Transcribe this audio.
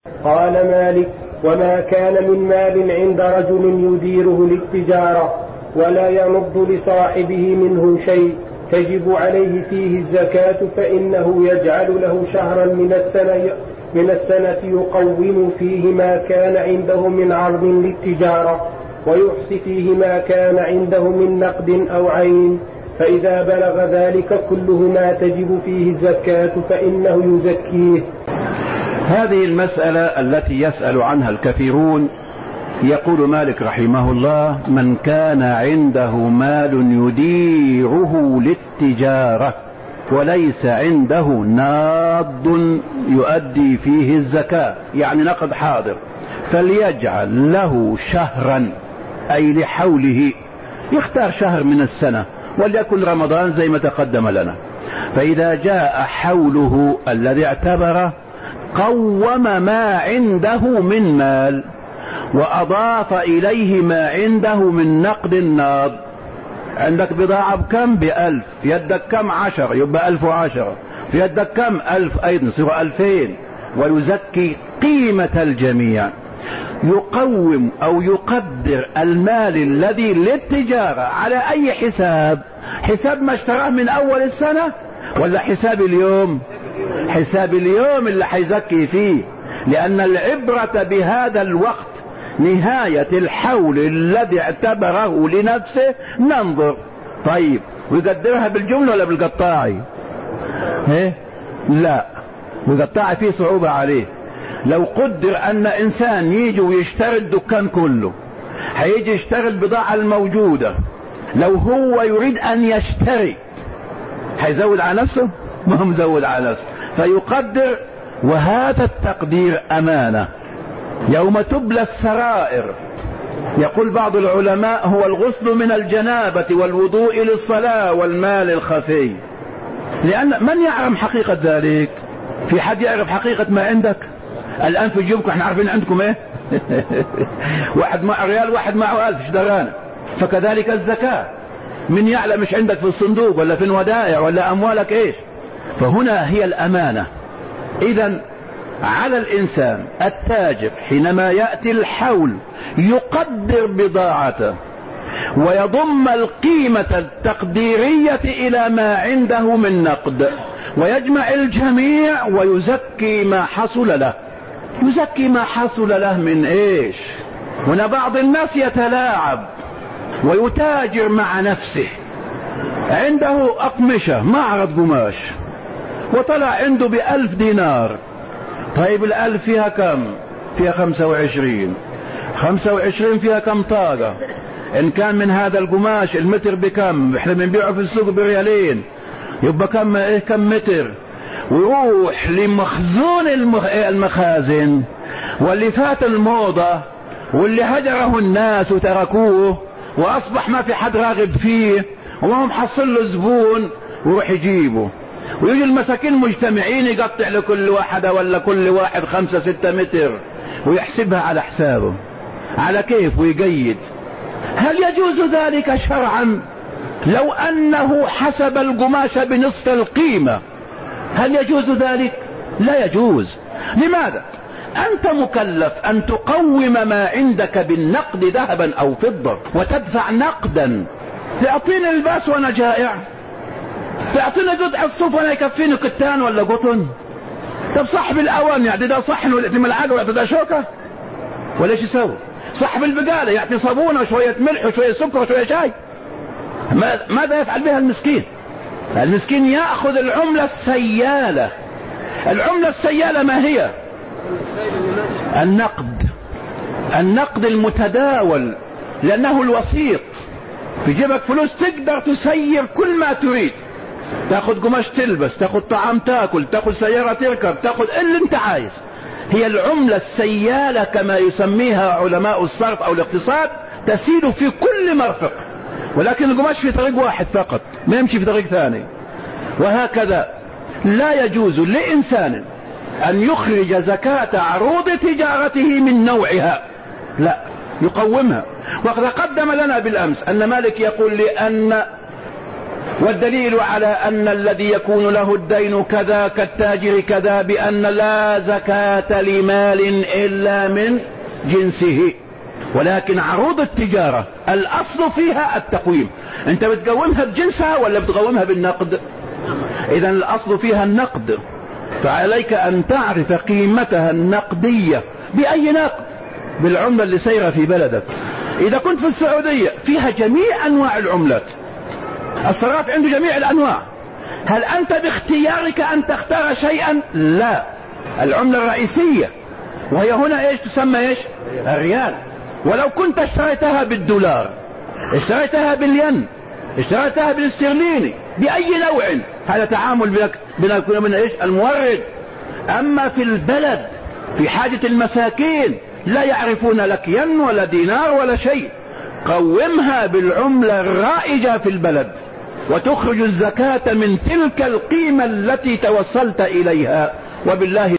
قال مالك: وما كان من مال عند رجل يديره للتجارة ولا ينض لصاحبه منه شيء تجب عليه فيه الزكاة، فإنه يجعل له شهرا من السنة يقوم فيه ما كان عنده من عرض للتجارة، ويحصي فيه ما كان عنده من نقد أو عين، فإذا بلغ ذلك كله ما تجب فيه الزكاة فإنه يزكيه. هذه المسألة التي يسأل عنها الكثيرون. يقول مالك رحمه الله: من كان عنده مال يديره للتجارة وليس عنده ناض يؤدي فيه الزكاة، يعني نقد حاضر، فليجعل له شهرا، أي لحوله، يختار شهر من السنة وليكن رمضان زي ما تقدم لنا. فإذا جاء حوله الذي اعتبره قوم ما عنده من مال وأضاف إليه ما عنده من نقد ناض. عندك بضاعة بكم؟ ب1000، يدك كم؟ 10، يبقى 1010، في يدك كم؟ 1000 أيضا، يصير 2000. ويزكي قيمة الجميع، يقوم أو يقدر المال الذي للتجارة على أي حساب؟ حساب ما اشتراه من أول السنة ولا حساب اليوم؟ حساب اليوم اللي حيزكي فيه، لأن العبرة بهذا الوقت نهاية الحول الذي اعتبره لنفسه. ننظر طيب، ويقدرها بالجملة ولا بالقطاعي؟ لا، بالقطاعي فيه صعوبة عليه. لو قدر أن إنسان يجي ويشتري الدكان كله، هيجي يشتري البضاعة الموجودة، لو هو يريد أن يشتري هيزود على نفسه؟ ما هو مزود على نفسه، فيقدر. وهذا التقدير أمانة يوم تبلى السرائر. يقول بعض العلماء: هو الغسل من الجنابة والوضوء للصلاة والمال الخفي. لأن من يعلم حقيقة ذلك؟ في حد يعرف حقيقة ما عندك الآن في جيبكم؟ احنا عارفين عندكم ايه؟ واحد معه ريال، واحد معه 1000 اشترانا. فكذلك الزكاة، من يعلم مش عندك في الصندوق ولا في الودائع ولا أموالك ايش؟ فهنا هي الأمانة. إذن على الإنسان التاجر حينما يأتي الحول يقدر بضاعته ويضم القيمة التقديرية إلى ما عنده من نقد، ويجمع الجميع ويزكي ما حصل له. يزكي ما حصل له من ايش؟ هنا بعض الناس يتلاعب ويتاجر مع نفسه، عنده أقمشة، معرض قماش، وطلع عنده ب1000 دينار. طيب 1000 فيها كم؟ فيها 25. 25 فيها كم طاقة؟ إن كان من هذا القماش المتر بكم؟ احنا بنبيعه في السوق بريالين، يبقى كم متر؟ ويروح لمخزون المخازن، واللي فات الموضة واللي هجره الناس وتركوه وأصبح ما في حد راغب فيه وما هم حصل له زبون، ويروح يجيبه. ويجي المساكين مجتمعين يقطع لكل واحدة ولا كل واحد 5-6 متر ويحسبها على حسابه، على كيف، ويقيد. هل يجوز ذلك شرعا؟ لو أنه حسب القماش بنصف القيمة، هل يجوز ذلك؟ لا يجوز. لماذا؟ أنت مكلف أن تقوم ما عندك بالنقد ذهبا أو فضة وتدفع نقدا. تعطيني الباس وأنا جائع؟ تعطيني قطع الصوف وأنا يكفيني كتان ولا قطن؟ طب صاحب الأوان يعطي ده صحن ويعطي ملعقة ويعطي ده شوكة، ولا ايش يسوي؟ صاحب البقالة يعطي صابونة وشوية ملح وشوية سكر وشوية شاي. ماذا يفعل بها المسكين؟ المسكين يأخذ العملة السيالة. العملة السيالة ما هي؟ النقد المتداول، لأنه الوسيط. في جيبك فلوس تقدر تسير كل ما تريد، تاخذ قماش تلبس، تاخذ طعام تاكل، تاخذ سيارة تركب، تاخذ اللي انت عايز. هي العملة السيالة كما يسميها علماء الصرف او الاقتصاد، تسير في كل مرفق، ولكن القماش في طريق واحد فقط، ما يمشي في طريق ثاني. وهكذا لا يجوز لإنسان أن يخرج زكاة عروض تجارته من نوعها، لا، يقومها. وقد قدم لنا بالأمس أن مالك يقول لأن والدليل على أن الذي يكون له الدين كذا كالتاجر كذا بأن لا زكاة لمال إلا من جنسه. ولكن عروض التجارة الأصل فيها التقويم. أنت بتقومها بجنسها ولا بتقومها بالنقد؟ إذن الأصل فيها النقد، فعليك أن تعرف قيمتها النقدية بأي نقد؟ بالعملة اللي سيرة في بلدك. إذا كنت في السعودية فيها جميع أنواع العملات، الصراف عنده جميع الأنواع، هل أنت باختيارك أن تختار شيئا؟ لا، العملة الرئيسية وهي هنا إيش تسمى؟ إيش؟ الريال. ولو كنت اشتريتها بالدولار، اشتريتها بالين، اشتريتها بالاسترليني، بأي نوع، هذا تعامل بينك وبين إيش؟ المورد. أما في البلد في حاجة المساكين لا يعرفون لك ين ولا دينار ولا شيء، قومها بالعملة الرائجة في البلد وتخرج الزكاة من تلك القيمة التي توصلت إليها. وبالله